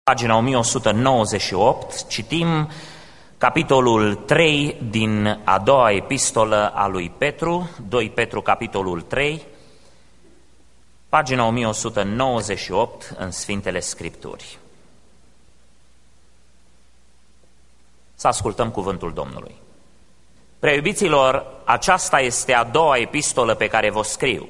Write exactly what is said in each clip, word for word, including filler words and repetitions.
Pagina o mie o sută nouăzeci și opt, citim capitolul trei din a doua epistolă a lui Petru, doi Petru, capitolul trei, pagina o mie o sută nouăzeci și opt în Sfintele Scripturi. Să ascultăm cuvântul Domnului. Preiubiților, aceasta este a doua epistolă pe care vă scriu.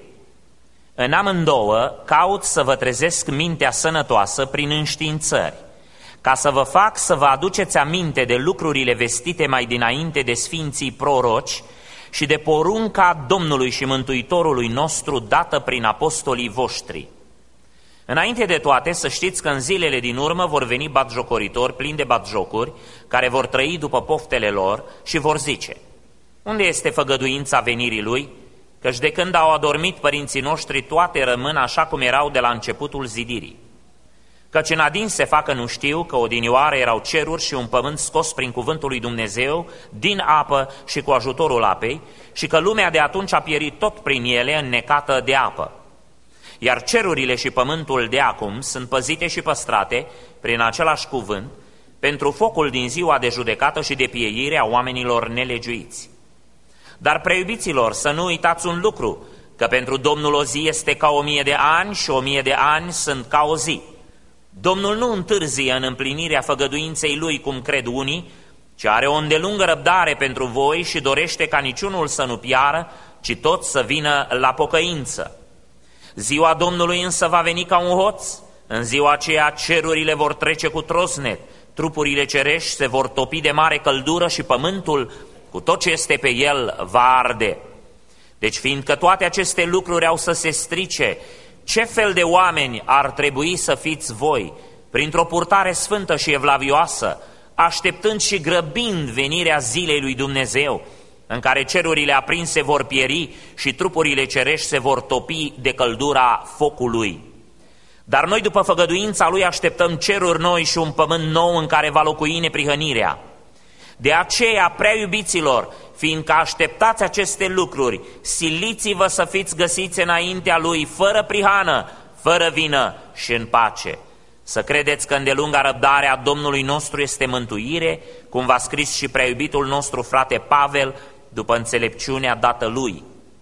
În amândouă caut să vă trezesc mintea sănătoasă prin înștiințări, ca să vă fac să vă aduceți aminte de lucrurile vestite mai dinainte de sfinții proroci și de porunca Domnului și Mântuitorului nostru dată prin apostolii voștri. Înainte de toate, să știți că în zilele din urmă vor veni batjocoritori plini de batjocuri, care vor trăi după poftele lor și vor zice: unde este făgăduința venirii lui? Căci de când au adormit părinții noștri, toate rămân așa cum erau de la începutul zidirii. Căci în adins se facă nu știu că odinioară erau ceruri și un pământ scos prin cuvântul lui Dumnezeu, din apă și cu ajutorul apei, și că lumea de atunci a pierit tot prin ele, înnecată de apă. Iar cerurile și pământul de acum sunt păzite și păstrate prin același cuvânt, pentru focul din ziua de judecată și de pieire a oamenilor nelegiuiți. Dar, preiubiților, să nu uitați un lucru, că pentru Domnul o zi este ca o mie de ani și o mie de ani sunt ca o zi. Domnul nu întârzie în împlinirea făgăduinței Lui, cum cred unii, ci are o îndelungă răbdare pentru voi și dorește ca niciunul să nu piară, ci toți să vină la pocăință. Ziua Domnului însă va veni ca un hoț. În ziua aceea cerurile vor trece cu trosnet, trupurile cerești se vor topi de mare căldură și pământul, cu tot ce este pe el, va arde. Deci, fiindcă toate aceste lucruri au să se strice, ce fel de oameni ar trebui să fiți voi, printr-o purtare sfântă și evlavioasă, așteptând și grăbind venirea zilei lui Dumnezeu, în care cerurile aprinse vor pieri și trupurile cerești se vor topi de căldura focului. Dar noi, după făgăduința Lui, așteptăm ceruri noi și un pământ nou în care va locui neprihănirea. De aceea, prea iubiților, fiindcă așteptați aceste lucruri, siliți-vă să fiți găsiți înaintea Lui, fără prihană, fără vină și în pace. Să credeți că îndelunga răbdarea Domnului nostru este mântuire, cum v-a scris și prea iubitul nostru frate Pavel, după înțelepciunea dată lui.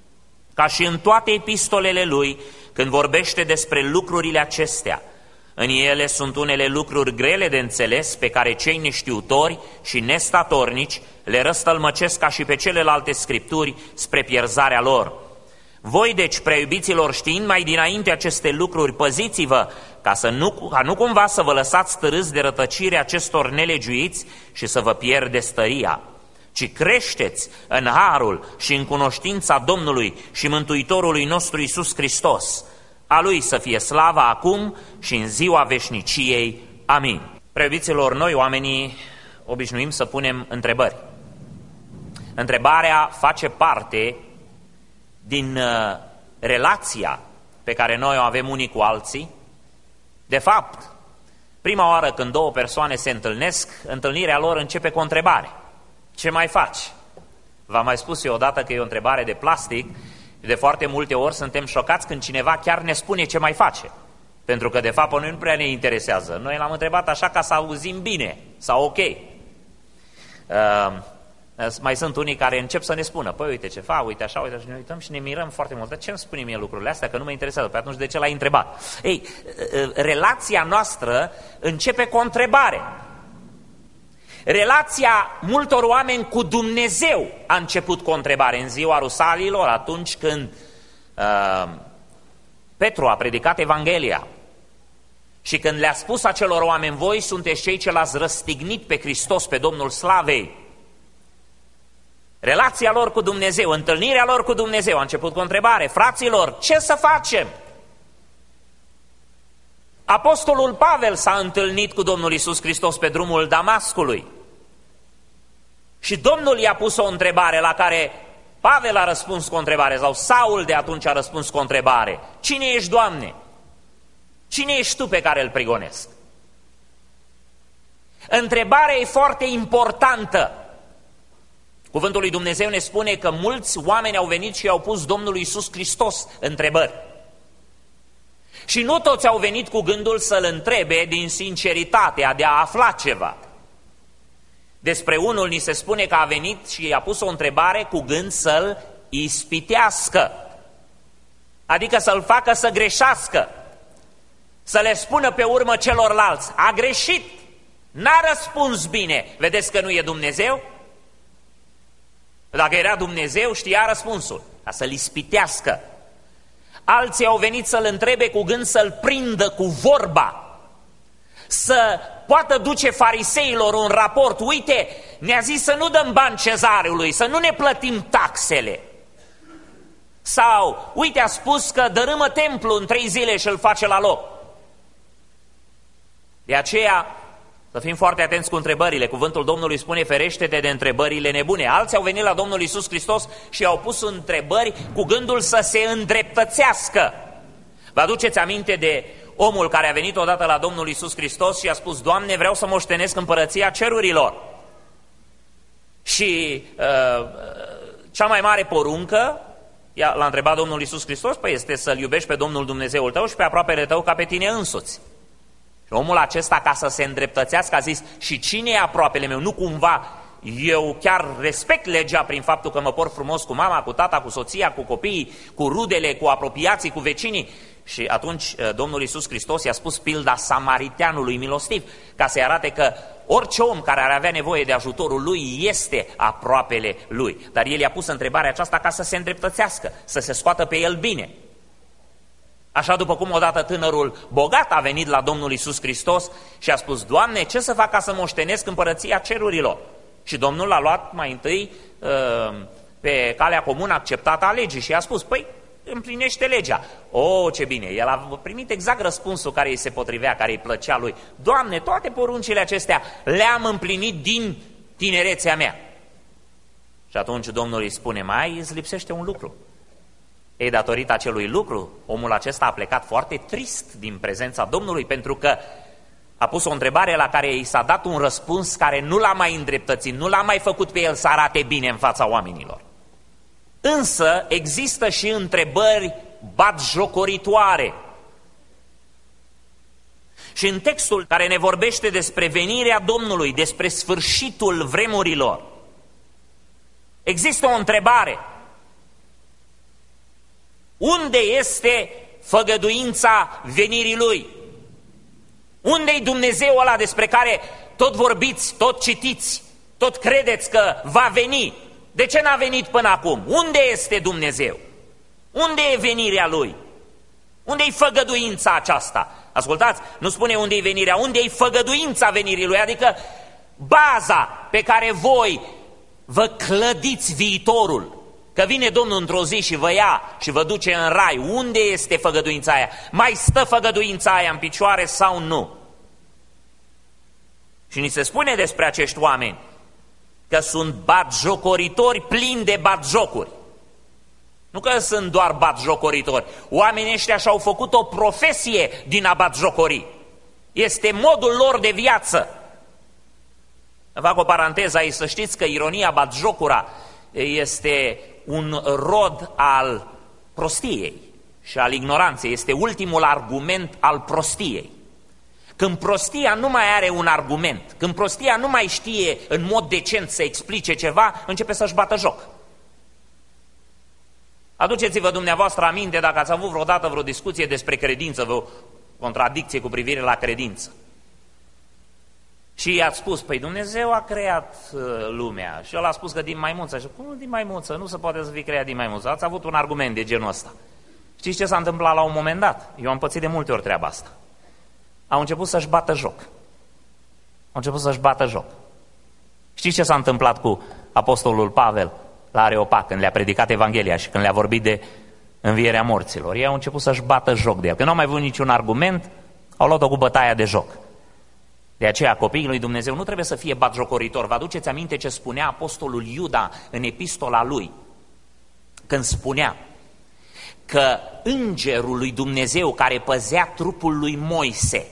Ca și în toate epistolele lui, când vorbește despre lucrurile acestea, în ele sunt unele lucruri grele de înțeles pe care cei neștiutori și nestatornici le răstălmăcesc ca și pe celelalte scripturi spre pierzarea lor. Voi, deci, preiubiților, știind mai dinainte aceste lucruri, păziți-vă ca, să nu, ca nu cumva să vă lăsați târâți de rătăcirea acestor nelegiuiți și să vă pierdeți tăria, ci creșteți în harul și în cunoștința Domnului și Mântuitorului nostru Iisus Hristos. A Lui să fie slava acum și în ziua veșniciei. Amin. Preiubiților, noi oamenii obișnuim să punem întrebări. Întrebarea face parte din uh, relația pe care noi o avem unii cu alții. De fapt, prima oară când două persoane se întâlnesc, întâlnirea lor începe cu o întrebare. Ce mai faci? V-am mai spus eu odată că e o întrebare de plastic. De foarte multe ori suntem șocați când cineva chiar ne spune ce mai face. Pentru că de fapt pe noi nu prea ne interesează. Noi l-am întrebat așa ca să auzim bine sau ok. Uh, mai sunt unii care încep să ne spună: păi uite ce fac, uite așa, uite, și ne uităm și ne mirăm foarte mult. Dar ce îmi spune mie lucrurile astea, că nu mă interesează? Păi atunci de ce l-ai întrebat? Ei, uh, relația noastră începe cu o întrebare. Relația multor oameni cu Dumnezeu a început cu o întrebare. În ziua Rusalilor, atunci când uh, Petru a predicat Evanghelia și când le-a spus acelor oameni: voi sunteți cei ce l-ați răstignit pe Hristos, pe Domnul Slavei. Relația lor cu Dumnezeu, întâlnirea lor cu Dumnezeu a început cu o întrebare: fraților, ce să facem? Apostolul Pavel s-a întâlnit cu Domnul Iisus Hristos pe drumul Damascului și Domnul i-a pus o întrebare la care Pavel a răspuns cu o întrebare, sau Saul de atunci a răspuns cu o întrebare: cine ești, Doamne? Cine ești Tu pe care îl prigonesc? Întrebarea e foarte importantă. Cuvântul lui Dumnezeu ne spune că mulți oameni au venit și i-au pus Domnului Iisus Hristos întrebări. Și nu toți au venit cu gândul să-l întrebe din sinceritatea de a afla ceva. Despre unul ni se spune că a venit și i-a pus o întrebare cu gând să-l ispitească, adică să-l facă să greșească, să le spună pe urmă celorlalți: a greșit, n-a răspuns bine, vedeți că nu e Dumnezeu? Dacă era Dumnezeu, știa răspunsul, ca să-l ispitească. Alții au venit să-l întrebe cu gând să-l prindă cu vorba, să poată duce fariseilor un raport: uite, ne-a zis să nu dăm bani cezarului, să nu ne plătim taxele. Sau, uite, a spus că dărâmă templu în trei zile și îl face la loc. De aceea, să fim foarte atenți cu întrebările. Cuvântul Domnului spune: ferește-te de întrebările nebune. Alții au venit la Domnul Iisus Hristos și au pus întrebări cu gândul să se îndreptățească. Vă aduceți aminte de omul care a venit odată la Domnul Iisus Hristos și a spus: Doamne, vreau să moștenesc împărăția cerurilor. Și uh, cea mai mare poruncă, l-a întrebat Domnul Iisus Hristos: păi este să-L iubești pe Domnul Dumnezeul tău și pe aproapele tău ca pe tine însuți. Și omul acesta, ca să se îndreptățească, a zis: și cine e aproapele meu? Nu cumva eu chiar respect legea prin faptul că mă port frumos cu mama, cu tata, cu soția, cu copiii, cu rudele, cu apropiații, cu vecinii? Și atunci Domnul Iisus Hristos i-a spus pilda samariteanului milostiv, ca să-i arate că orice om care ar avea nevoie de ajutorul lui este aproapele lui. Dar el i-a pus întrebarea aceasta ca să se îndreptățească, să se scoată pe el bine. Așa după cum odată tânărul bogat a venit la Domnul Iisus Hristos și a spus: Doamne, ce să fac ca să moștenesc împărăția cerurilor? Și Domnul l-a luat mai întâi uh, pe calea comună acceptată a legii și a spus: păi, împlinește legea. O, ce bine! El a primit exact răspunsul care îi se potrivea, care îi plăcea lui. Doamne, toate poruncile acestea le-am împlinit din tinerețea mea. Și atunci Domnul îi spune: mai îți lipsește un lucru. Ei, datorită acelui lucru, omul acesta a plecat foarte trist din prezența Domnului, pentru că a pus o întrebare la care i s-a dat un răspuns care nu l-a mai îndreptățit, nu l-a mai făcut pe el să arate bine în fața oamenilor. Însă există și întrebări batjocoritoare. Și în textul care ne vorbește despre venirea Domnului, despre sfârșitul vremurilor, există o întrebare: unde este făgăduința venirii Lui? Unde-i Dumnezeu ăla despre care tot vorbiți, tot citiți, tot credeți că va veni? De ce n-a venit până acum? Unde este Dumnezeu? Unde e venirea Lui? Unde-i făgăduința aceasta? Ascultați, nu spune unde-i venirea, unde-i făgăduința venirii Lui, adică baza pe care voi vă clădiți viitorul. Că vine Domnul într-o zi și vă ia și vă duce în rai. Unde este făgăduința aia? Mai stă făgăduința aia în picioare sau nu? Și ni se spune despre acești oameni că sunt batjocoritori plini de batjocuri. Nu că sunt doar batjocoritori. Oamenii ăștia și-au făcut o profesie din a batjocori. Este modul lor de viață. Fac o paranteză aici, să știți că ironia, batjocura, este un rod al prostiei și al ignoranței. Este ultimul argument al prostiei. Când prostia nu mai are un argument, când prostia nu mai știe în mod decent să explice ceva, începe să-și bată joc. Aduceți-vă dumneavoastră aminte dacă ați avut vreodată vreo discuție despre credință, vreo contradicție cu privire la credință. Și i-ați spus: păi Dumnezeu a creat uh, lumea. Și el a spus că din maimuță. Și cum din maimuță? Nu se poate să fie creat din maimuță. Ați avut un argument de genul ăsta. Știți ce s-a întâmplat la un moment dat? Eu am pățit de multe ori treaba asta. Au început să-și bată joc. Au început să-și bată joc. Știți ce s-a întâmplat cu apostolul Pavel la Areopag, când le-a predicat Evanghelia și când le-a vorbit de învierea morților? Ei au început să-și bată joc de el. Când nu au mai avut niciun argument, au luat-o cu bătaia de joc. De aceea copiii lui Dumnezeu nu trebuie să fie batjocoritori. Vă aduceți aminte ce spunea apostolul Iuda în epistola lui? Când spunea că îngerul lui Dumnezeu care păzea trupul lui Moise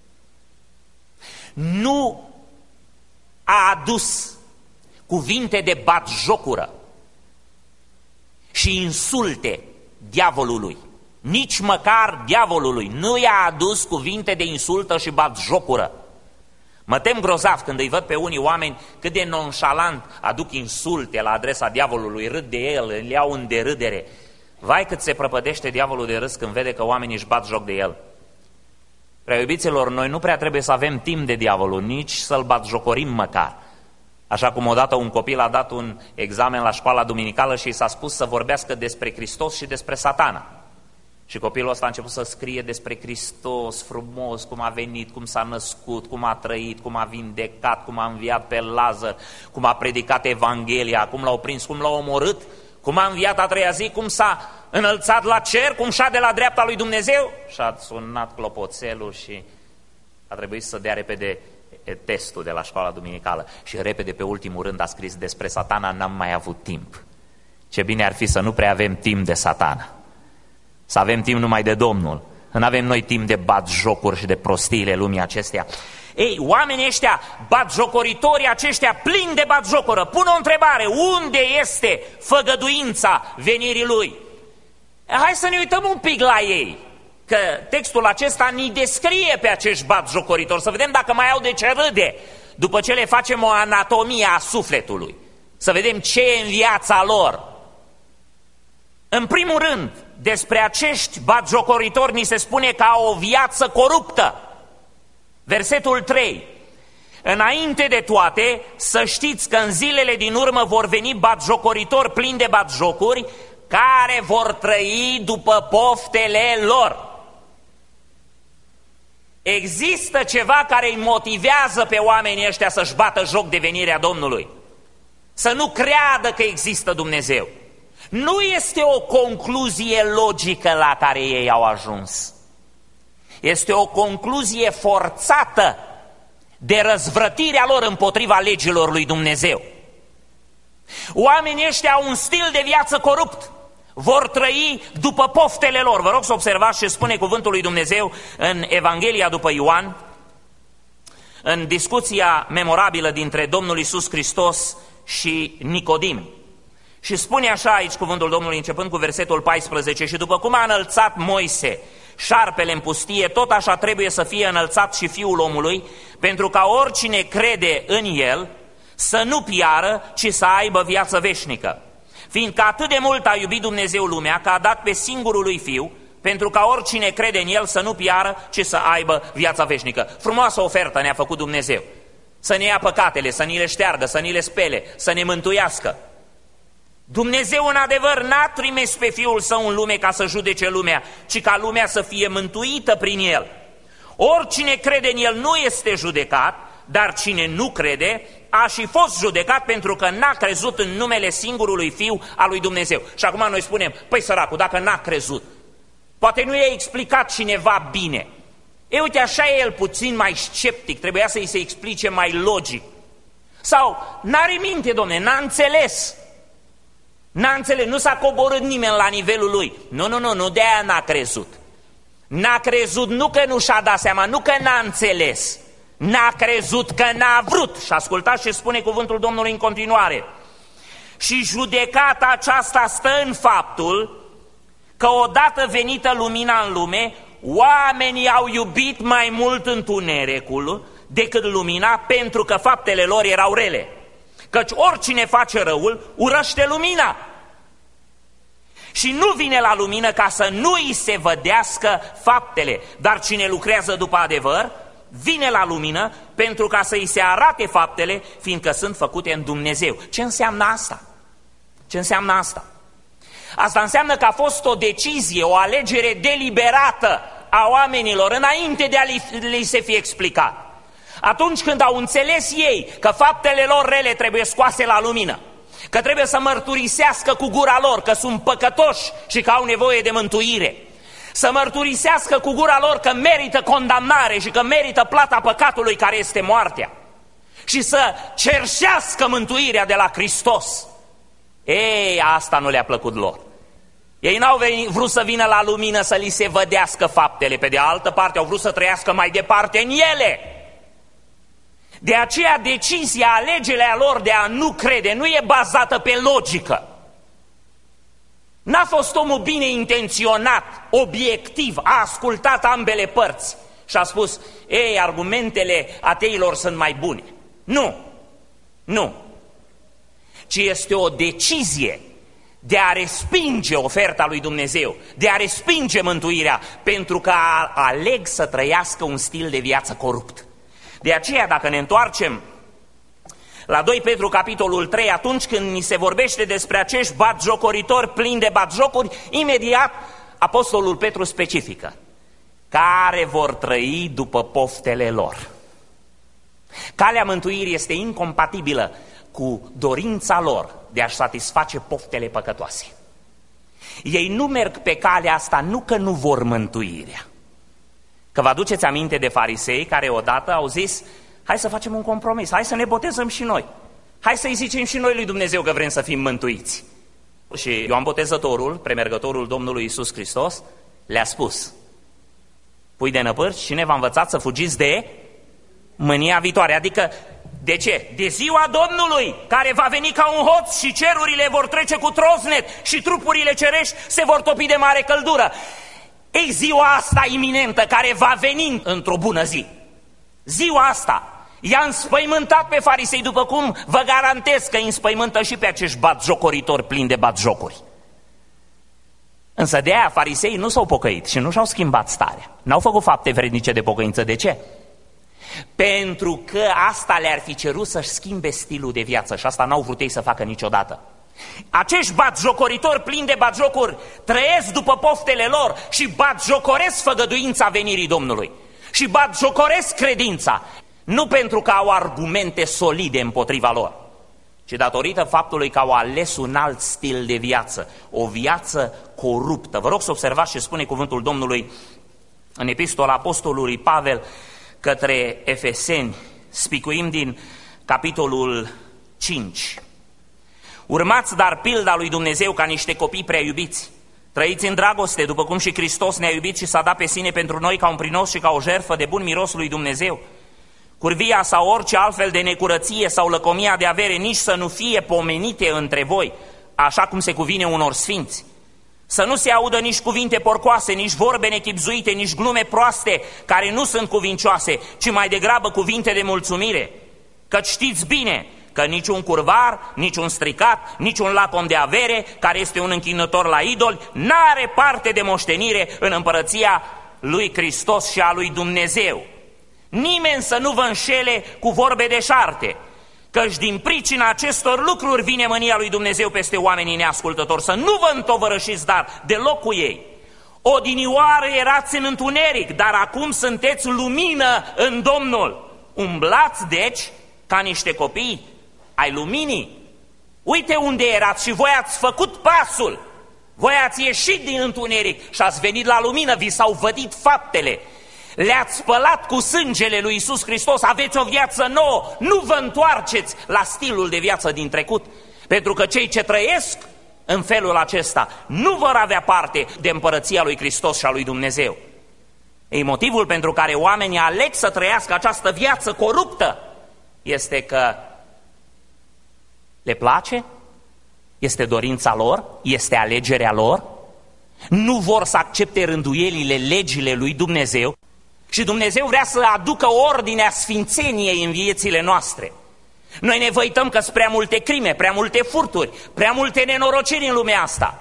nu a adus cuvinte de batjocură și insulte diavolului. Nici măcar diavolului nu i-a adus cuvinte de insultă și batjocură. Mă tem grozav când îi văd pe unii oameni cât de nonșalant aduc insulte la adresa diavolului, râd de el, îl iau în derâdere. Vai cât se prăpădește diavolul de râs când vede că oamenii își bat joc de el. Prea iubiților, noi nu prea trebuie să avem timp de diavolul, nici să-l batjocorim măcar. Așa cum odată un copil a dat un examen la școala duminicală și i s-a spus să vorbească despre Hristos și despre Satana. Și copilul ăsta a început să scrie despre Hristos frumos, cum a venit, cum s-a născut, cum a trăit, cum a vindecat, cum a înviat pe Lazar, cum a predicat Evanghelia, cum l-au prins, cum l-au omorât, cum a înviat a treia zi, cum s-a înălțat la cer, cum șade la dreapta lui Dumnezeu. Și a sunat clopoțelul și a trebuit să dea repede testul de la școala duminicală. Și repede pe ultimul rând a scris despre Satana, n-am mai avut timp. Ce bine ar fi să nu prea avem timp de Satana. Să avem timp numai de Domnul. Nu avem noi timp de batjocuri și de prostiile lumii acestea. Ei, oamenii ăștia, batjocoritorii aceștia plini de batjocoră, pun o întrebare: unde este făgăduința venirii Lui? Hai să ne uităm un pic la ei, că textul acesta ni descrie pe acești batjocoritori, să vedem dacă mai au de ce râde, după ce le facem o anatomie a sufletului, să vedem ce e în viața lor. În primul rând, despre acești batjocoritori ni se spune că au o viață coruptă. Versetul trei. Înainte de toate, să știți că în zilele din urmă vor veni batjocoritori plini de batjocuri, care vor trăi după poftele lor. Există ceva care îi motivează pe oamenii ăștia să-și bată joc de venirea Domnului, să nu creadă că există Dumnezeu. Nu este o concluzie logică la care ei au ajuns. Este o concluzie forțată de răzvrătirea lor împotriva legilor lui Dumnezeu. Oamenii ăștia au un stil de viață corupt. Vor trăi după poftele lor. Vă rog să observați ce spune cuvântul lui Dumnezeu în Evanghelia după Ioan, în discuția memorabilă dintre Domnul Iisus Hristos și Nicodim. Și spune așa aici cuvântul Domnului, începând cu versetul paisprezece: și după cum a înălțat Moise șarpele în pustie, tot așa trebuie să fie înălțat și Fiul omului, pentru ca oricine crede în el să nu piară, ci să aibă viață veșnică. Fiindcă atât de mult a iubit Dumnezeu lumea, că a dat pe singurul lui Fiu, pentru ca oricine crede în el să nu piară, ci să aibă viața veșnică. Frumoasă ofertă ne-a făcut Dumnezeu. Să ne ia păcatele, să ni le șteargă, să ni le spele, să ne mântuiască. Dumnezeu în adevăr n-a trimis pe Fiul Său în lume ca să judece lumea, ci ca lumea să fie mântuită prin El. Oricine crede în El nu este judecat, dar cine nu crede a și fost judecat pentru că n-a crezut în numele singurului Fiu al lui Dumnezeu. Și acum noi spunem: păi săracul, dacă n-a crezut, poate nu i-a explicat cineva bine. E, uite, așa e el puțin mai sceptic, trebuia să-i se explice mai logic. Sau n-are minte, domne, n-a înțeles. N-a înțeles, nu s-a coborât nimeni la nivelul lui. Nu, nu, nu, nu de aia n-a crezut. N-a crezut nu că nu și-a dat seama, nu că n-a înțeles. N-a crezut că n-a vrut. Și ascultați ce spune cuvântul Domnului în continuare. Și judecata aceasta stă în faptul că odată venită lumina în lume, oamenii au iubit mai mult întunericul decât lumina, pentru că faptele lor erau rele. Căci oricine face răul urăște lumina și nu vine la lumină ca să nu îi se vădească faptele, dar cine lucrează după adevăr vine la lumină pentru ca să îi se arate faptele, fiindcă sunt făcute în Dumnezeu. Ce înseamnă asta? Ce înseamnă asta? Asta înseamnă că a fost o decizie, o alegere deliberată a oamenilor înainte de a li, li se fi explicat. Atunci când au înțeles ei că faptele lor rele trebuie scoase la lumină, că trebuie să mărturisească cu gura lor că sunt păcătoși și că au nevoie de mântuire, să mărturisească cu gura lor că merită condamnare și că merită plata păcatului care este moartea, și să cerșească mântuirea de la Hristos. Ei, asta nu le-a plăcut lor. Ei n-au vrut să vină la lumină să li se vădească faptele, pe de altă parte au vrut să trăiască mai departe în ele. De aceea decizia, alegerea lor de a nu crede nu e bazată pe logică. N-a fost omul bine intenționat, obiectiv, a ascultat ambele părți și a spus, ei, argumentele ateilor sunt mai bune. Nu, nu, ci este o decizie de a respinge oferta lui Dumnezeu, de a respinge mântuirea, pentru că aleg să trăiască un stil de viață corupt. De aceea, dacă ne întoarcem la doi Petru, capitolul trei, atunci când ni se vorbește despre acești batjocoritori plini de batjocuri, imediat apostolul Petru specifică, care vor trăi după poftele lor. Calea mântuirii este incompatibilă cu dorința lor de a-și satisface poftele păcătoase. Ei nu merg pe calea asta nu că nu vor mântuirea. Că vă aduceți aminte de farisei care odată au zis, hai să facem un compromis, hai să ne botezăm și noi. Hai să-i zicem și noi lui Dumnezeu că vrem să fim mântuiți. Și Ioan Botezătorul, premergătorul Domnului Iisus Hristos, le-a spus, pui de năpârci, cine v-a învățat să fugiți de mânia viitoare? Adică, de ce? De ziua Domnului, care va veni ca un hoț și cerurile vor trece cu trosnet și trupurile cerești se vor topi de mare căldură. Ei, ziua asta iminentă care va veni într-o bună zi. Ziua asta i-a înspăimântat pe farisei, după cum vă garantez că îi înspăimântă și pe acești batjocoritori plini de batjocuri. Însă de aia farisei nu s-au pocăit și nu și-au schimbat starea. N-au făcut fapte vrednice de pocăință. De ce? Pentru că asta le-ar fi cerut să-și schimbe stilul de viață și asta n-au vrut ei să facă niciodată. Acești batjocoritori plini de batjocuri trăiesc după poftele lor și batjocoresc făgăduința venirii Domnului. Și batjocoresc credința, nu pentru că au argumente solide împotriva lor, ci datorită faptului că au ales un alt stil de viață, o viață coruptă. Vă rog să observați ce spune cuvântul Domnului în epistola apostolului Pavel către Efeseni, spicuim din capitolul cinci. Urmați dar pilda lui Dumnezeu ca niște copii prea iubiți. Trăiți în dragoste, după cum și Hristos ne-a iubit și s-a dat pe sine pentru noi ca un prinos și ca o jertfă de bun miros lui Dumnezeu. Curvia sau orice altfel de necurăție sau lăcomia de avere nici să nu fie pomenite între voi, așa cum se cuvine unor sfinți. Să nu se audă nici cuvinte porcoase, nici vorbe nechipzuite, nici glume proaste, care nu sunt cuvincioase, ci mai degrabă cuvinte de mulțumire. Căci știți bine că niciun curvar, niciun stricat, niciun lacom de avere, care este un închinător la idoli, n-are parte de moștenire în împărăția lui Hristos și a lui Dumnezeu. Nimeni să nu vă înșele cu vorbe deșarte, căci din pricina acestor lucruri vine mânia lui Dumnezeu peste oamenii neascultători. Să nu vă întovărășiți dar deloc cu ei. Odinioară erați în întuneric, dar acum sunteți lumină în Domnul. Umblați deci ca niște copii ai luminii. Uite unde erați și voi ați făcut pasul. Voi ați ieșit din întuneric și ați venit la lumină, vi s-au vădit faptele. Le-ați spălat cu sângele lui Iisus Hristos, aveți o viață nouă. Nu vă întoarceți la stilul de viață din trecut, pentru că cei ce trăiesc în felul acesta nu vor avea parte de împărăția lui Hristos și a lui Dumnezeu. Ei, motivul pentru care oamenii aleg să trăiască această viață coruptă este că le place, este dorința lor, este alegerea lor, nu vor să accepte rânduielile, legile lui Dumnezeu și Dumnezeu vrea să aducă ordinea sfințeniei în viețile noastre. Noi ne văităm că sunt prea multe crime, prea multe furturi, prea multe nenorociri în lumea asta.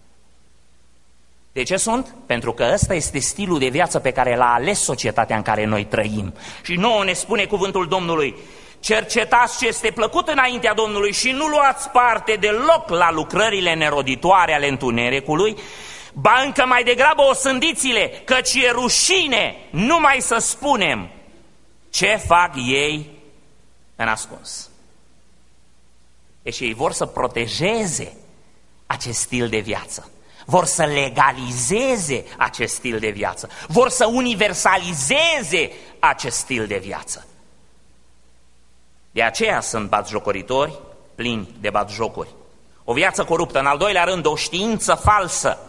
De ce sunt? Pentru că ăsta este stilul de viață pe care l-a ales societatea în care noi trăim. Și nouă ne spune cuvântul Domnului, cercetați ce este plăcut înaintea Domnului și nu luați parte deloc la lucrările neroditoare ale întunericului, ba încă mai degrabă osândiți-le, căci e rușine numai să spunem ce fac ei în ascuns. Deci ei vor să protejeze acest stil de viață, vor să legalizeze acest stil de viață, vor să universalizeze acest stil de viață. De aceea sunt batjocoritori plini de batjocuri. O viață coruptă, în al doilea rând, o știință falsă.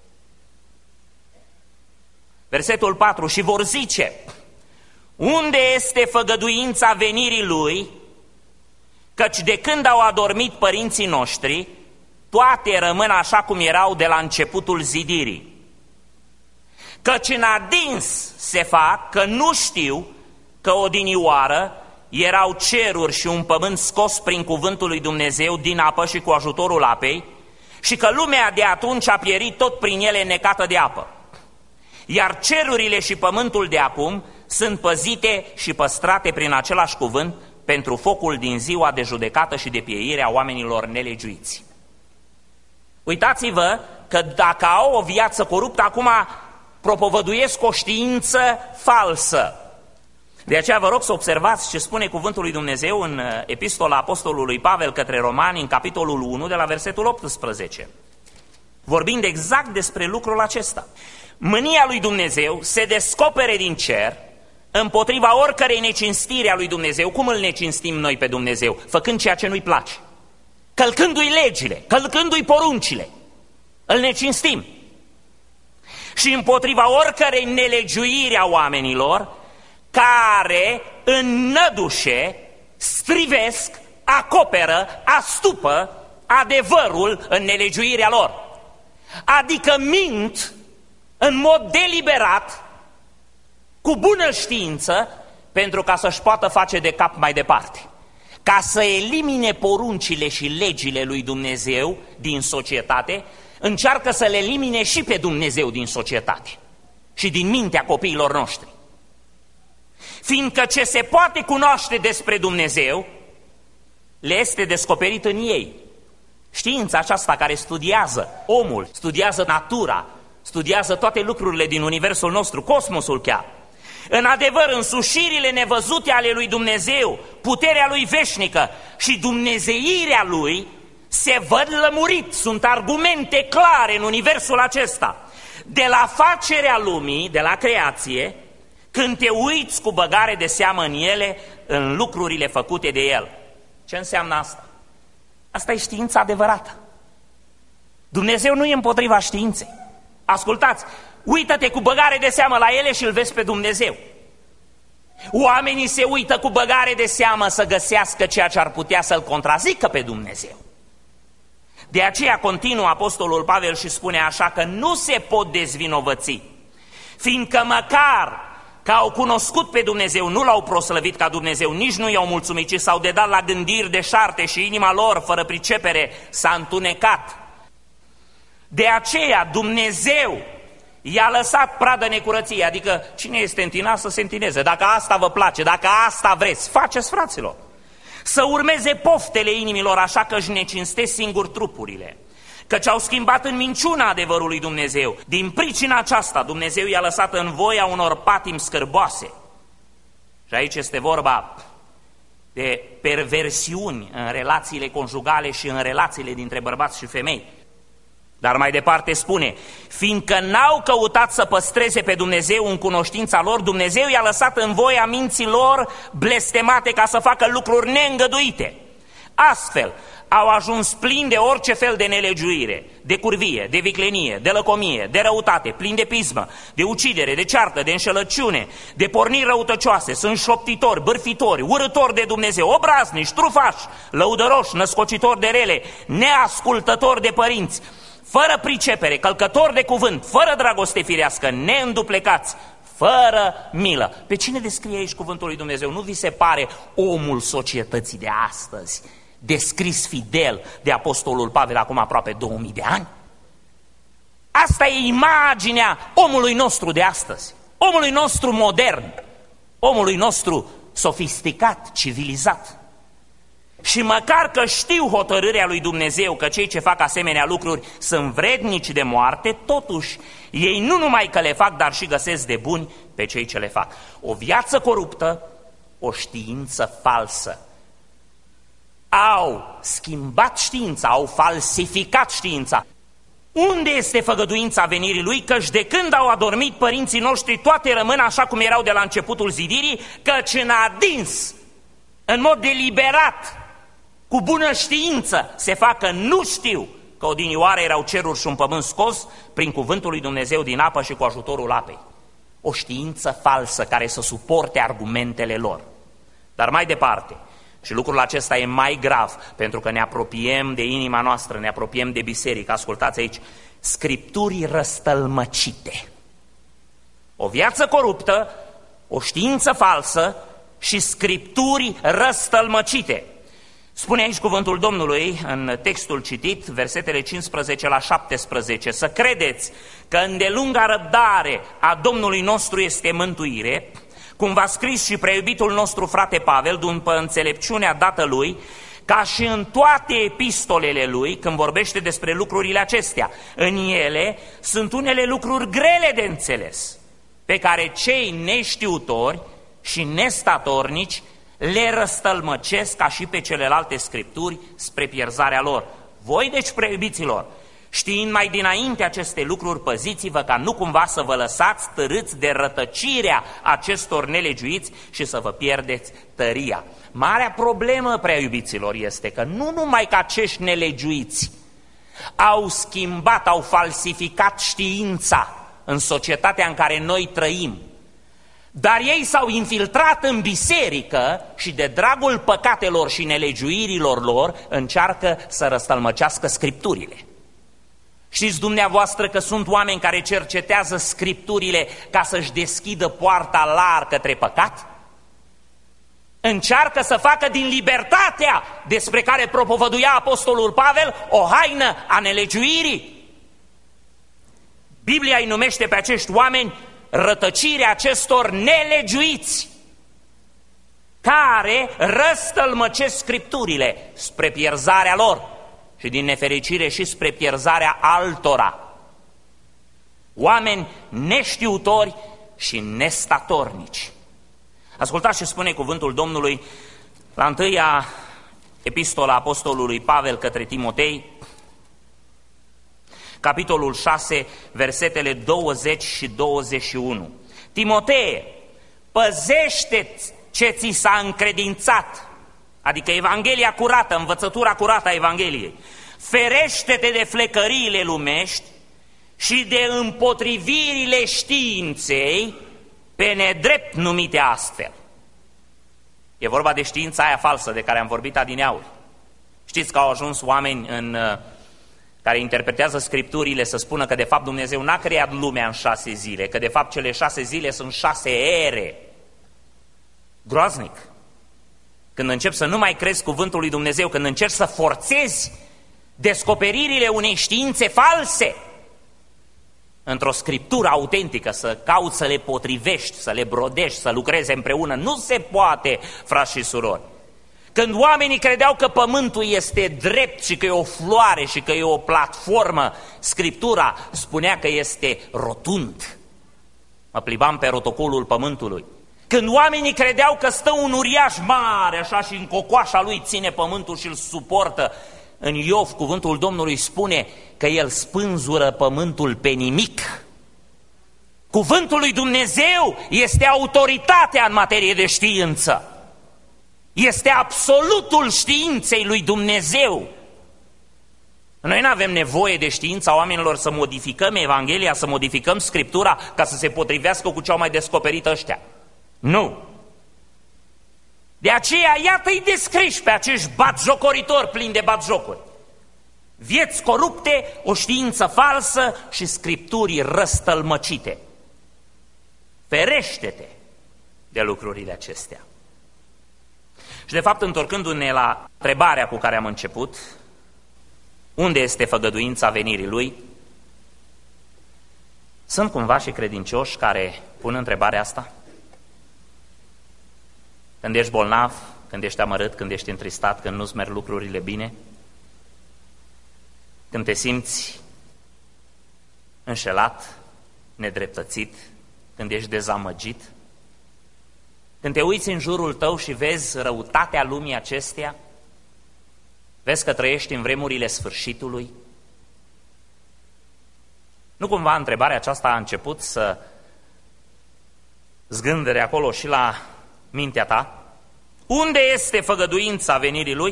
Versetul patru, și vor zice, unde este făgăduința venirii Lui, căci de când au adormit părinții noștri, toate rămân așa cum erau de la începutul zidirii. Căci în adins se fac că nu știu că odinioară erau ceruri și un pământ scos prin cuvântul lui Dumnezeu din apă și cu ajutorul apei, și că lumea de atunci a pierit tot prin ele necată de apă. Iar cerurile și pământul de acum sunt păzite și păstrate prin același cuvânt pentru focul din ziua de judecată și de pieire a oamenilor nelegiuiți. Uitați-vă că dacă au o viață coruptă, acum propovăduiesc o știință falsă. De aceea vă rog să observați ce spune cuvântul lui Dumnezeu în epistola apostolului Pavel către Romani, în capitolul unu, de la versetul optsprezece. Vorbind exact despre lucrul acesta. Mânia lui Dumnezeu se descopere din cer împotriva oricărei necinstiri a lui Dumnezeu. Cum îl necinstim noi pe Dumnezeu? Făcând ceea ce nu-i place. Călcându-i legile, călcându-i poruncile. Îl necinstim. Și împotriva oricărei nelegiuiri a oamenilor care înnădușe, strivesc, acoperă, astupă adevărul în nelegiuirea lor. Adică mint în mod deliberat, cu bună știință, pentru ca să-și poată face de cap mai departe. Ca să elimine poruncile și legile lui Dumnezeu din societate, încearcă să le elimine și pe Dumnezeu din societate și din mintea copiilor noștri. Fiindcă ce se poate cunoaște despre Dumnezeu, le este descoperit în ei. Știința aceasta care studiază omul, studiază natura, studiază toate lucrurile din universul nostru, cosmosul chiar. În adevăr, însușirile nevăzute ale lui Dumnezeu, puterea lui veșnică și dumnezeirea lui se văd lămurit, sunt argumente clare în universul acesta. De la facerea lumii, de la creație, când te uiți cu băgare de seamă în ele, în lucrurile făcute de el. Ce înseamnă asta? Asta e știința adevărată. Dumnezeu nu e împotriva științei. Ascultați, uită-te cu băgare de seamă la ele și îl vezi pe Dumnezeu. Oamenii se uită cu băgare de seamă să găsească ceea ce ar putea să-L contrazică pe Dumnezeu. De aceea continuă apostolul Pavel și spune așa că nu se pot dezvinovăți, fiindcă măcar că au cunoscut pe Dumnezeu, nu L-au proslăvit ca Dumnezeu, nici nu i-au mulțumit, ci s-au dedat la gândiri deșarte și inima lor, fără pricepere, s-a întunecat. De aceea Dumnezeu i-a lăsat pradă necurăție, adică cine este întinat să se întineze. Dacă asta vă place, dacă asta vreți, faceți, fraților. Să urmeze poftele inimilor așa că își necinstesc singur trupurile. Căci au schimbat în minciuna adevărului Dumnezeu. Din pricina aceasta Dumnezeu i-a lăsat în voia unor patimi scârboase. Și aici este vorba de perversiuni în relațiile conjugale și în relațiile dintre bărbați și femei. Dar mai departe spune, fiindcă n-au căutat să păstreze pe Dumnezeu în cunoștința lor, Dumnezeu i-a lăsat în voia minții lor blestemate ca să facă lucruri neîngăduite. Astfel, au ajuns plini de orice fel de nelegiuire, de curvie, de viclenie, de lăcomie, de răutate, plini de pismă, de ucidere, de ceartă, de înșelăciune, de porniri răutăcioase, sunt șoptitori, bârfitori, urâtori de Dumnezeu, obraznici, trufași, lăudăroși, născocitori de rele, neascultători de părinți, fără pricepere, călcători de cuvânt, fără dragoste firească, neînduplecați, fără milă. Pe cine descrie aici cuvântul lui Dumnezeu? Nu vi se pare omul societății de astăzi, descris fidel de apostolul Pavel acum aproape două mii de ani? Asta e imaginea omului nostru de astăzi, omului nostru modern, omului nostru sofisticat, civilizat. Și măcar că știu hotărârea lui Dumnezeu că cei ce fac asemenea lucruri sunt vrednici de moarte, totuși ei nu numai că le fac, dar și găsesc de buni pe cei ce le fac. O viață coruptă, o știință falsă. Au schimbat știința, au falsificat știința. Unde este făgăduința venirii lui? Căci de când au adormit părinții noștri, toate rămân așa cum erau de la începutul zidirii, căci în adins, în mod deliberat, cu bună știință, se facă nu știu că odinioară erau ceruri și un pământ scos prin cuvântul lui Dumnezeu din apă și cu ajutorul apei. O știință falsă care să suporte argumentele lor. Dar mai departe, Și lucrul acesta e mai grav, pentru că ne apropiem de inima noastră, ne apropiem de biserică. Ascultați aici, scripturii răstălmăcite. O viață coruptă, o știință falsă și scripturi răstălmăcite. Spune aici cuvântul Domnului, în textul citit, versetele cincisprezece la șaptesprezece, să credeți că îndelunga răbdare a Domnului nostru este mântuire, cum v-a scris și preiubitul nostru frate Pavel, după înțelepciunea dată lui, ca și în toate epistolele lui, când vorbește despre lucrurile acestea. În ele sunt unele lucruri grele de înțeles, pe care cei neștiutori și nestatornici le răstălmăcesc ca și pe celelalte scripturi spre pierzarea lor. Voi, deci, preiubiților, știind mai dinainte aceste lucruri, păziți-vă ca nu cumva să vă lăsați târâți de rătăcirea acestor nelegiuiți și să vă pierdeți tăria. Marea problemă, prea iubiților, este că nu numai că acești nelegiuiți au schimbat, au falsificat știința în societatea în care noi trăim, dar ei s-au infiltrat în biserică și de dragul păcatelor și nelegiuirilor lor încearcă să răstălmăcească scripturile. Știți dumneavoastră că sunt oameni care cercetează scripturile ca să-și deschidă poarta larg către păcat? Încearcă să facă din libertatea despre care propovăduia apostolul Pavel o haină a nelegiuirii. Biblia îi numește pe acești oameni rătăcirea acestor nelegiuiți care răstălmăcesc scripturile spre pierzarea lor și din nefericire și spre pierzarea altora. Oameni neștiutori și nestatornici. Ascultați ce spune cuvântul Domnului la întâia epistola apostolului Pavel către Timotei, capitolul șase, versetele douăzeci și douăzeci și unu. Timotee, păzește ce ți s-a încredințat, adică Evanghelia curată, învățătura curată a Evangheliei. Ferește-te de flecăriile lumești și de împotrivirile științei pe nedrept numite astfel. E vorba de știința aia falsă de care am vorbit adineauri. Știți că au ajuns oameni în, care interpretează scripturile să spună că de fapt Dumnezeu n-a creat lumea în șase zile, că de fapt cele șase zile sunt șase ere. Groaznic. Când începi să nu mai crezi cuvântul lui Dumnezeu, când încerci să forțezi descoperirile unei științe false într-o scriptură autentică, să cauți să le potrivești, să le brodești, să lucrezi împreună, nu se poate, frați și surori. Când oamenii credeau că pământul este drept și că e o floare și că e o platformă, Scriptura spunea că este rotund. Mă plimbam pe rotocolul pământului. Când oamenii credeau că stă un uriaș mare așa și în cocoașa lui ține pământul și îl suportă, în Iov cuvântul Domnului spune că el spânzură pământul pe nimic. Cuvântul lui Dumnezeu este autoritatea în materie de știință. Este absolutul științei lui Dumnezeu. Noi nu avem nevoie de știința oamenilor să modificăm Evanghelia, să modificăm Scriptura ca să se potrivească cu ce au mai descoperit ăștia. Nu. De aceea, iată-i descriși pe acești batjocoritori plini de batjocuri. Vieți corupte, o știință falsă și scripturi răstălmăcite. Ferește-te de lucrurile acestea. Și de fapt, întorcându-ne la întrebarea cu care am început, unde este făgăduința venirii Lui? Sunt cumva și credincioși care pun întrebarea asta? Când ești bolnav, când ești amărât, când ești întristat, când nu-ți merg lucrurile bine, când te simți înșelat, nedreptățit, când ești dezamăgit, când te uiți în jurul tău și vezi răutatea lumii acesteia, vezi că trăiești în vremurile sfârșitului, nu cumva întrebarea aceasta a început să zgândere acolo și la mintea ta? Unde este făgăduința venirii Lui?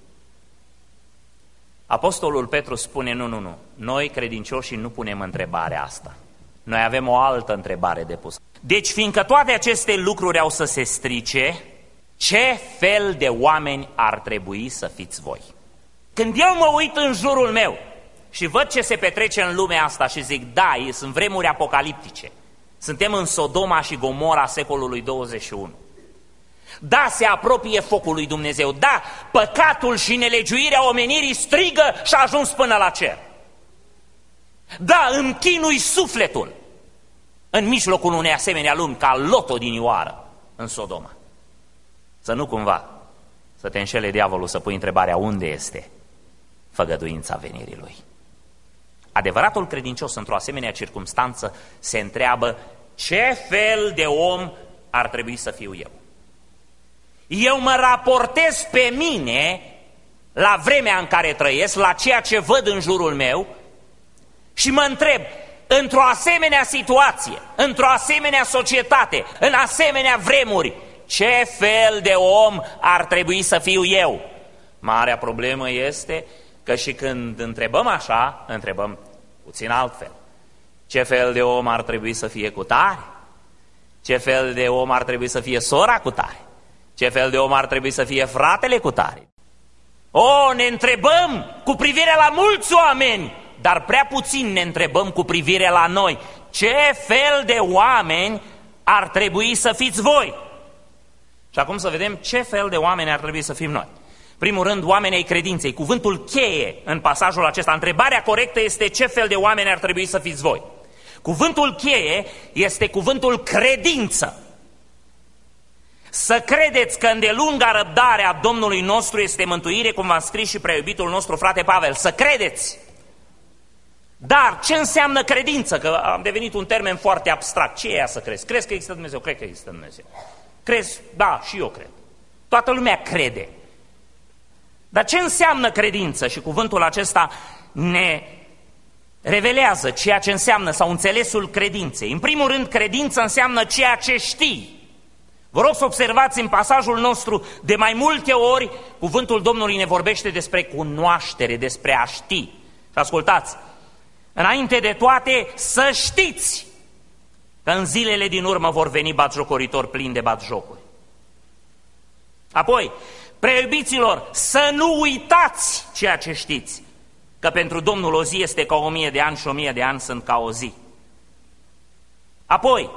Apostolul Petru spune, nu, nu, nu, noi credincioșii nu punem întrebarea asta. Noi avem o altă întrebare de pus. Deci, fiindcă toate aceste lucruri au să se strice, Ce fel de oameni ar trebui să fiți voi? Când eu mă uit în jurul meu și văd ce se petrece în lumea asta și zic, da, sunt vremuri apocaliptice, suntem în Sodoma și Gomora secolului douăzeci și unu. Da, se apropie focul lui Dumnezeu, da, păcatul și nelegiuirea omenirii strigă și a ajuns până la cer. Da, îmi chinui sufletul în mijlocul unei asemenea lumi ca Lot odinioară în Sodoma. Să nu cumva să te înșele diavolul să pui întrebarea unde este făgăduința venirii lui. Adevăratul credincios într-o asemenea circumstanță se întreabă ce fel de om ar trebui să fiu eu. Eu mă raportez pe mine la vremea în care trăiesc, la ceea ce văd în jurul meu și mă întreb, într-o asemenea situație, într-o asemenea societate, în asemenea vremuri, ce fel de om ar trebui să fiu eu? Marea problemă este că și când întrebăm așa, întrebăm puțin altfel. Ce fel de om ar trebui să fie cutare? Ce fel de om ar trebui să fie sora cutare? Ce fel de om ar trebui să fie fratele cutare? O, ne întrebăm cu privire la mulți oameni, dar prea puțin ne întrebăm cu privire la noi. Ce fel de oameni ar trebui să fiți voi? Și acum să vedem ce fel de oameni ar trebui să fim noi. Primul rând, oamenii ai credinței. Cuvântul cheie în pasajul acesta. Întrebarea corectă este ce fel de oameni ar trebui să fiți voi. Cuvântul cheie este cuvântul credință. Să credeți că îndelunga răbdarea Domnului nostru este mântuire, cum v-a scris și prea iubitul nostru frate Pavel. Să credeți! Dar ce înseamnă credință? Că am devenit un termen foarte abstract. Ce e ea să crezi? Crezi că există Dumnezeu? Cred că există Dumnezeu. Crezi? Da, și eu cred. Toată lumea crede. Dar ce înseamnă credință? Și cuvântul acesta ne revelează ceea ce înseamnă, sau înțelesul credinței. În primul rând, credință înseamnă ceea ce știi. Vă rog să observați în pasajul nostru, de mai multe ori, cuvântul Domnului ne vorbește despre cunoaștere, despre a ști. Și ascultați, înainte de toate, să știți că în zilele din urmă vor veni batjocoritori plini de batjocuri. Apoi, preiubiților, să nu uitați ceea ce știți, că pentru Domnul o zi este ca o mie de ani și o mie de ani sunt ca o zi. Apoi,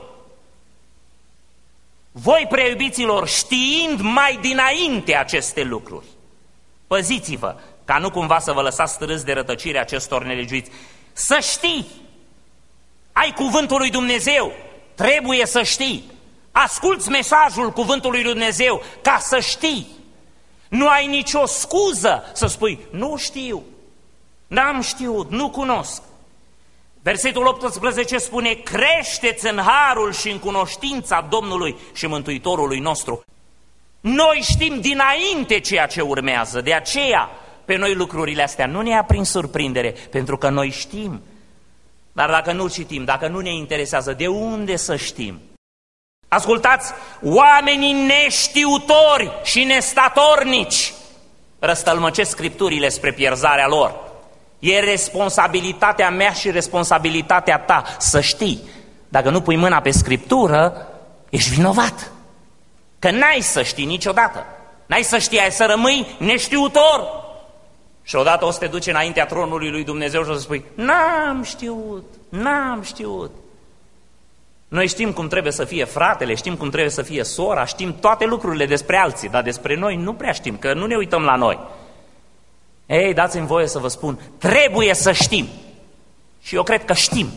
voi, preiubiților, știind mai dinainte aceste lucruri, păziți-vă ca nu cumva să vă lăsați strâns de rătăcirea acestor nelegiuiți. Să știi, ai cuvântul lui Dumnezeu, trebuie să știi. Asculți mesajul cuvântului lui Dumnezeu ca să știi. Nu ai nicio scuză să spui, nu știu, n-am știut, nu cunosc. Versetul optsprezece spune, creșteți în harul și în cunoștința Domnului și Mântuitorului nostru. Noi știm dinainte ceea ce urmează, de aceea pe noi lucrurile astea nu ne ia prin surprindere, pentru că noi știm. Dar dacă nu citim, dacă nu ne interesează, de unde să știm? Ascultați, oamenii neștiutori și nestatornici răstălmăcesc Scripturile spre pierzarea lor. E responsabilitatea mea și responsabilitatea ta să știi. Dacă nu pui mâna pe Scriptură, ești vinovat. Că n-ai să știi niciodată. N-ai să știi, ai să rămâi neștiutor. Și odată o să te duci înaintea tronului lui Dumnezeu și o să spui, n-am știut, n-am știut. Noi știm cum trebuie să fie fratele, știm cum trebuie să fie sora, știm toate lucrurile despre alții, dar despre noi nu prea știm, că nu ne uităm la noi. Ei, dați-mi voie să vă spun, trebuie să știm. Și eu cred că știm.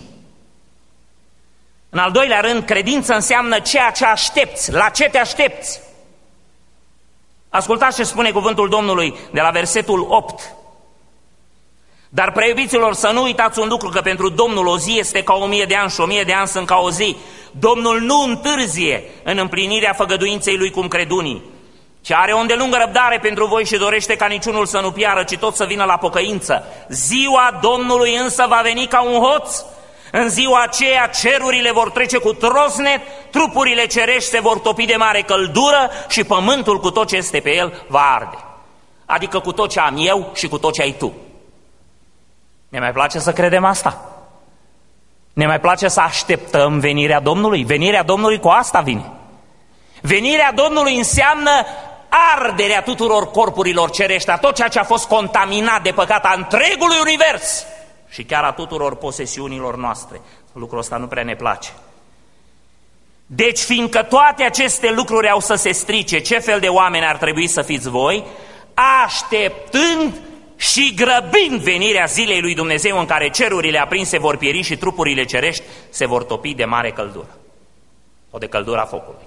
În al doilea rând, credință înseamnă ceea ce aștepți, la ce te aștepți. Ascultați ce spune cuvântul Domnului de la versetul opt. Dar, preiubiților, să nu uitați un lucru, că pentru Domnul o zi este ca o mie de ani și o mie de ani sunt ca o zi. Domnul nu întârzie în împlinirea făgăduinței lui cum cred unii, ci are o îndelungă răbdare pentru voi și dorește ca niciunul să nu piară, ci tot să vină la pocăință. Ziua Domnului însă va veni ca un hoț. În ziua aceea cerurile vor trece cu trosnet, trupurile cerești se vor topi de mare căldură și pământul cu tot ce este pe el va arde. Adică cu tot ce am eu și cu tot ce ai tu. Ne mai place să credem asta? Ne mai place să așteptăm venirea Domnului? Venirea Domnului cu asta vine. Venirea Domnului înseamnă arderea tuturor corpurilor cerești, a tot ceea ce a fost contaminat de păcat, a întregului univers și chiar a tuturor posesiunilor noastre. Lucrul ăsta nu prea ne place. Deci, fiindcă toate aceste lucruri au să se strice, ce fel de oameni ar trebui să fiți voi? Așteptând și grăbind venirea zilei lui Dumnezeu, în care cerurile aprinse vor pieri și trupurile cerești se vor topi de mare căldură, o de căldura focului.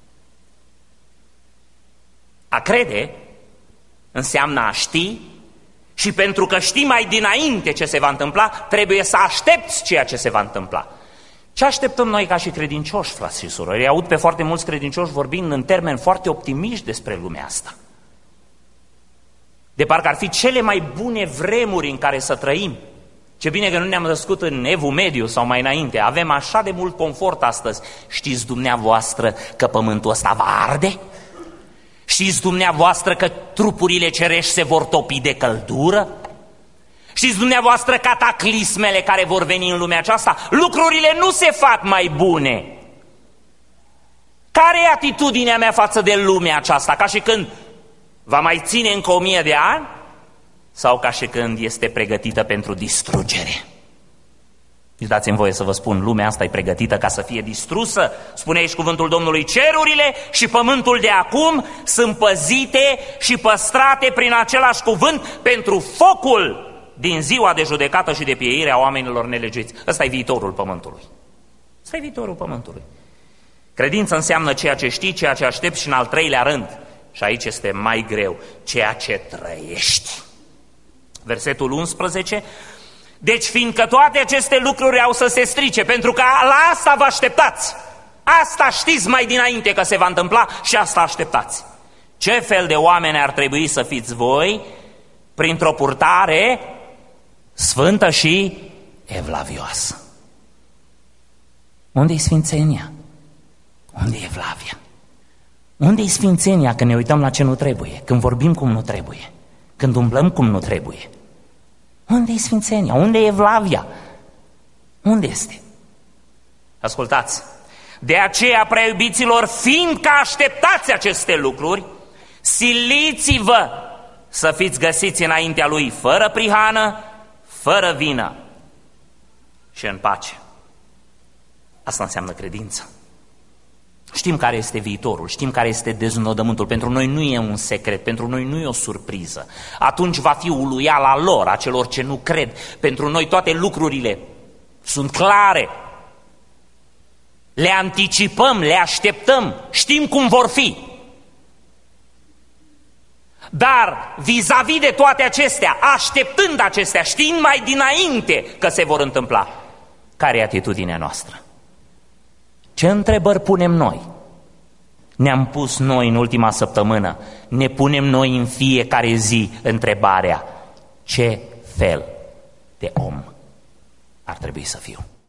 A crede înseamnă a ști, și pentru că știi mai dinainte ce se va întâmpla, trebuie să aștepți ceea ce se va întâmpla. Ce așteptăm noi ca și credincioși, frați și surori? Îi aud pe foarte mulți credincioși vorbind în termeni foarte optimiști despre lumea asta. De parcă ar fi cele mai bune vremuri în care să trăim. Ce bine că nu ne-am născut în Evul Mediu sau mai înainte. Avem așa de mult confort astăzi. Știți dumneavoastră că pământul ăsta va arde? Știți dumneavoastră că trupurile cerești se vor topi de căldură? Știți dumneavoastră cataclismele care vor veni în lumea aceasta? Lucrurile nu se fac mai bune. Care e atitudinea mea față de lumea aceasta? Ca și când va mai ține încă o mie de ani? Sau ca și când este pregătită pentru distrugere? Și dați-mi voie să vă spun, lumea asta e pregătită ca să fie distrusă. Spune aici cuvântul Domnului, cerurile și pământul de acum sunt păzite și păstrate prin același cuvânt pentru focul din ziua de judecată și de pieire a oamenilor nelegiuiți. Ăsta e viitorul pământului. Ăsta e viitorul pământului. Credință înseamnă ceea ce știi, ceea ce aștepți și în al treilea rând, și aici este mai greu, ceea ce trăiești. Versetul unsprezece, deci fiindcă toate aceste lucruri au să se strice, pentru că la asta vă așteptați, asta știți mai dinainte că se va întâmpla și asta așteptați. Ce fel de oameni ar trebui să fiți voi printr-o purtare sfântă și evlavioasă? Unde-i sfințenia? Unde e evlavia? Unde-i sfințenia când ne uităm la ce nu trebuie, când vorbim cum nu trebuie, când umblăm cum nu trebuie? Unde-i sfințenia? Unde e evlavia? Unde este? Ascultați, de aceea, prea iubiților, fiindcă așteptați aceste lucruri, siliți-vă să fiți găsiți înaintea Lui fără prihană, fără vină și în pace. Asta înseamnă credință. Știm care este viitorul, știm care este deznodământul. Pentru noi nu e un secret, pentru noi nu e o surpriză. Atunci va fi uluiala lor, a celor ce nu cred. Pentru noi toate lucrurile sunt clare. Le anticipăm, le așteptăm, știm cum vor fi. Dar vis-a-vis de toate acestea, așteptând acestea, știind mai dinainte că se vor întâmpla, care e atitudinea noastră? Ce întrebări punem noi? Ne-am pus noi în ultima săptămână, ne punem noi în fiecare zi întrebarea: ce fel de om ar trebui să fiu?